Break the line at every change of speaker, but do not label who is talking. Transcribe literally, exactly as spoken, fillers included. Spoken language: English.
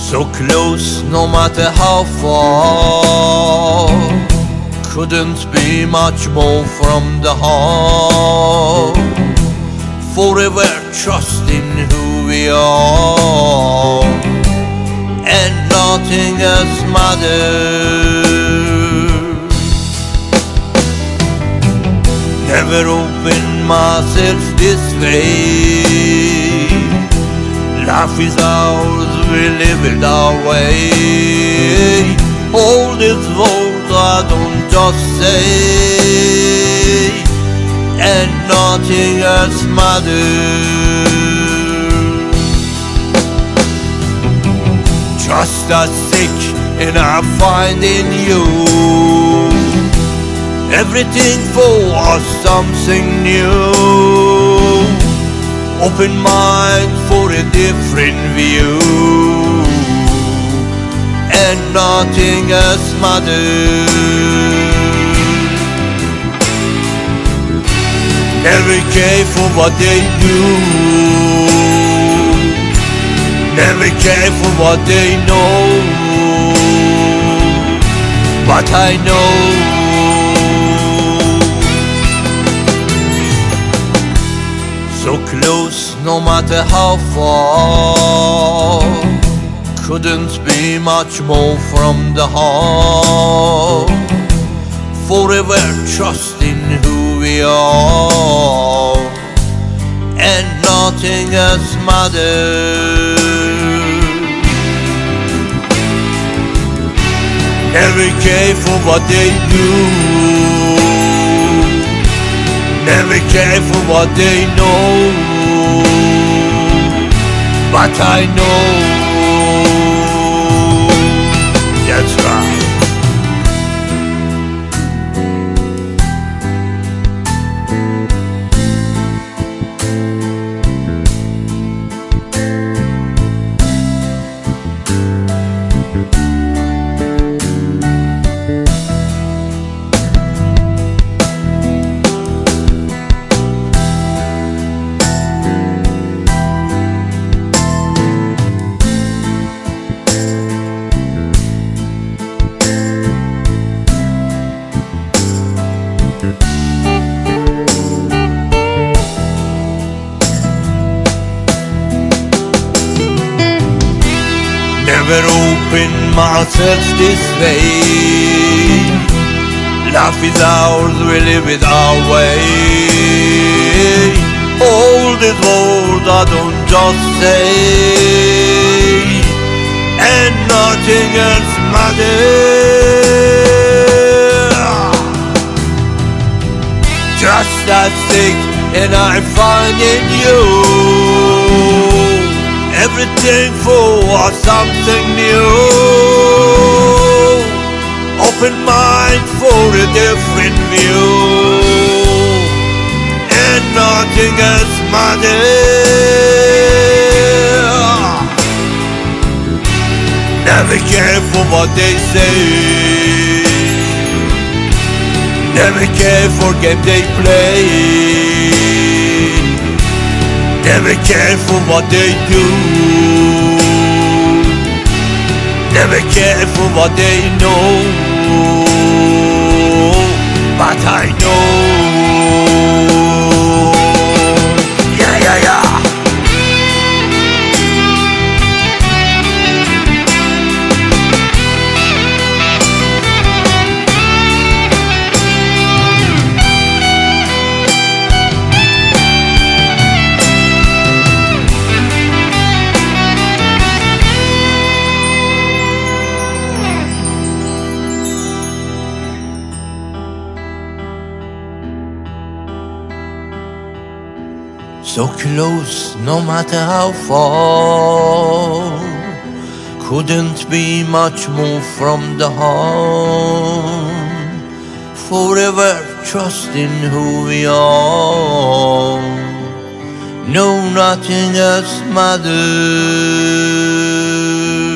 So close, no matter how far. Couldn't be much more from the heart. Forever trusting who we are, and nothing else matters. Never opened myself this way. Life is ours, we live it our way. All this world I don't just say, and nothing else matters. Just as sick, and I find in you everything for something new. Open mind for a different view, and nothing else matters. Never care for what they do, never care for what they know, but I know so close, no matter how far. Couldn't be much more from the heart. Forever trusting who we are, and nothing else matters. Never care for what they do, never care for what they know, but I know that's right. Never open myself this way. Life is ours, we live it our way. All this world I don't just say, and nothing else matters. Just as sick, and I find in you everything for something new. Open mind for a different view, and nothing else matters. Never care for what they say, never care for game they play, never care for what they do, never care for what they know, but I know. Yeah, yeah, yeah. So close, no matter how far. Couldn't be much more from the heart. Forever trusting who we are. No, nothing else matters.